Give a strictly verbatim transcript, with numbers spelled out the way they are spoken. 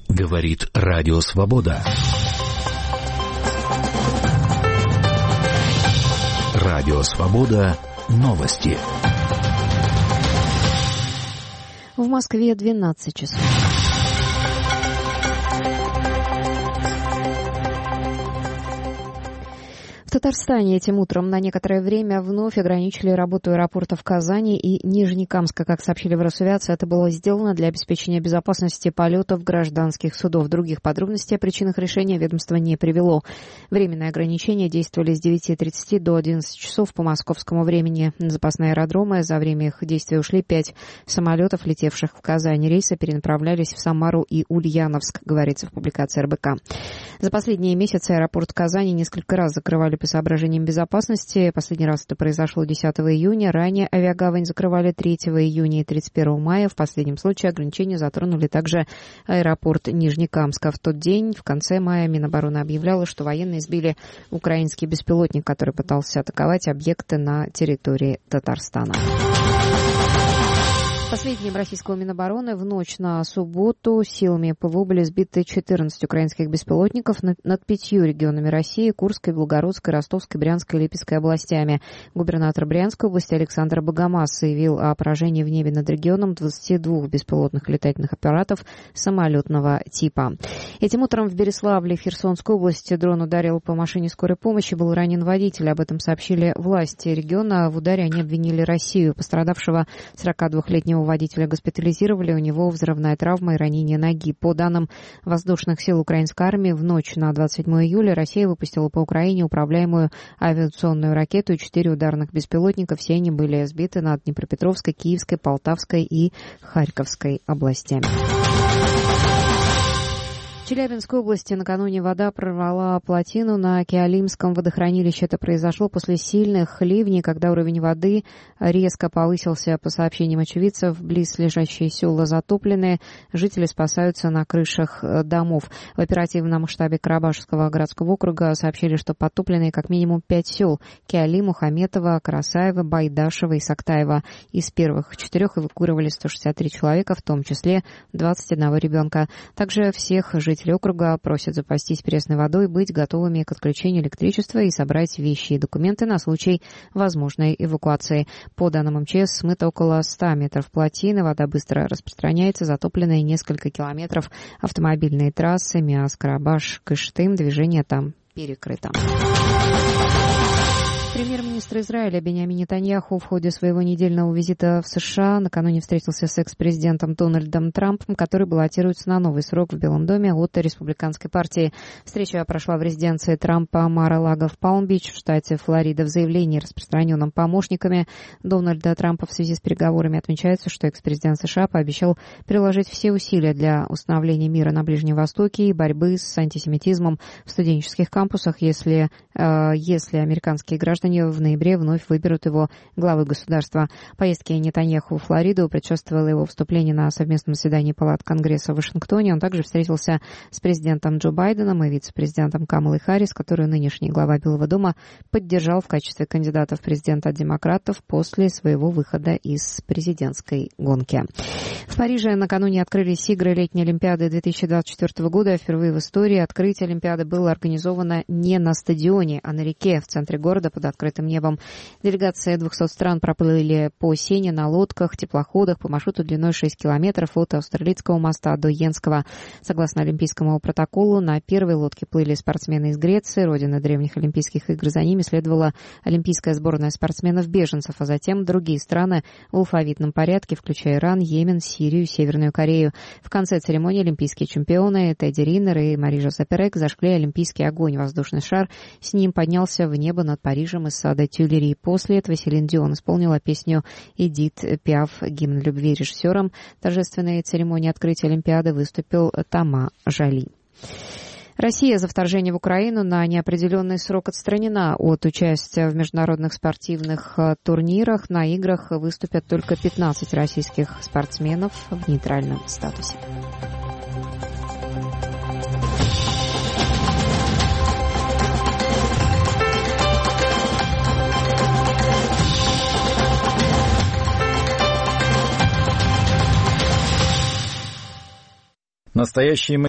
Говорит Радио Свобода. Радио Свобода. Новости. В Москве двенадцать часов. В Татарстане этим утром на некоторое время вновь ограничили работу аэропортов Казани и Нижнекамска. Как сообщили в Росавиации, это было сделано для обеспечения безопасности полетов гражданских судов. Других подробностей о причинах решения ведомство не привело. Временные ограничения действовали с девяти тридцати до одиннадцати часов по московскому времени. На запасные аэродромы за время их действия ушли пять самолетов, летевших в Казань. Рейсы перенаправлялись в Самару и Ульяновск, говорится в публикации эр бэ ка. За последние месяцы аэропорт Казани несколько раз закрывали по соображениям безопасности. Последний раз это произошло десятого июня. Ранее авиагавань закрывали третьего июня и тридцать первого мая. В последнем случае ограничения затронули также аэропорт Нижнекамска. В тот день, в конце мая, Минобороны объявляла, что военные сбили украинский беспилотник, который пытался атаковать объекты на территории Татарстана. По сведениям российского Минобороны, в ночь на субботу силами ПВО были сбиты четырнадцать украинских беспилотников над пятью регионами России — Курской, Белгородской, Ростовской, Брянской и Липецкой областями. Губернатор Брянской области Александр Богомаз заявил о поражении в небе над регионом двадцати двух беспилотных летательных аппаратов самолетного типа. Этим утром в Береславле, в Херсонской области, дрон ударил по машине скорой помощи, был ранен водитель. Об этом сообщили власти региона. В ударе они обвинили Россию. Пострадавшего сорокадвухлетнего водителя госпитализировали, у него взрывная травма и ранение ноги. По данным воздушных сил украинской армии, в ночь на двадцать седьмого июля Россия выпустила по Украине управляемую авиационную ракету и четыре ударных беспилотника. Все они были сбиты над Днепропетровской, Киевской, Полтавской и Харьковской областями. В Челябинской области накануне вода прорвала плотину на Кеолимском водохранилище. Это произошло после сильных ливней, когда уровень воды резко повысился. По сообщениям очевидцев, близлежащие села затоплены, жители спасаются на крышах домов. В оперативном штабе Карабашевского городского округа сообщили, что подтоплены как минимум пять сел — Кеолим, Мухаметово, Карасаево, Байдашево и Сактаево. Из первых четырех эвакуировали сто шестьдесят три человека, в том числе двадцать один ребенка. Также всех жителей Жители округа просят запастись пресной водой, быть готовыми к отключению электричества и собрать вещи и документы на случай возможной эвакуации. По данным эм че эс, смыто около ста метров плотины, вода быстро распространяется, затопленные несколько километров автомобильные трассы Миас-Карабаш-Кыштым, движение там перекрыто. Премьер-министр Израиля Биньямин Нетаньяху в ходе своего недельного визита в США накануне встретился с экс-президентом Дональдом Трампом, который баллотируется на новый срок в Белом доме от республиканской партии. Встреча прошла в резиденции Трампа Мар-а-Лаго в Палм-Бич в штате Флорида. В заявлении, распространенном помощниками Дональда Трампа в связи с переговорами, отмечается, что экс-президент США пообещал приложить все усилия для установления мира на Ближнем Востоке и борьбы с антисемитизмом в студенческих кампусах, если, э, если американские граждане в ноябре вновь выберут его главой государства. Поездке Нетаньяху в Флориду предшествовало его вступление на совместном заседании палат Конгресса в Вашингтоне. Он также встретился с президентом Джо Байденом и вице-президентом Камалой Харрис, которую нынешний глава Белого дома поддержал в качестве кандидата в президенты от демократов после своего выхода из президентской гонки. В Париже накануне открылись игры летней Олимпиады две тысячи двадцать четвёртого года. Впервые в истории открытие Олимпиады было организовано не на стадионе, а на реке в центре города под открытым небом. Делегации двухсот стран проплыли по Сене на лодках, теплоходах по маршруту длиной шесть километров от Австралийского моста до Йенского. Согласно Олимпийскому протоколу, на первой лодке плыли спортсмены из Греции, родины древних Олимпийских игр. За ними следовала олимпийская сборная спортсменов-беженцев, а затем другие страны в алфавитном порядке, включая Иран, Йемен, Сирию, Северную Корею. В конце церемонии олимпийские чемпионы Тедди Риннер и Мари-Жозе Перек зажгли олимпийский огонь. Воздушный шар с ним поднялся в небо над Парижем из сада Тюильри. После этого Селин Дион исполнила песню «Эдит Пиаф», гимн любви. Режиссером торжественной церемонии открытия Олимпиады выступил Тома Жали. Россия за вторжение в Украину на неопределенный срок отстранена от участия в международных спортивных турнирах. На играх выступят только пятнадцать российских спортсменов в нейтральном статусе. Настоящие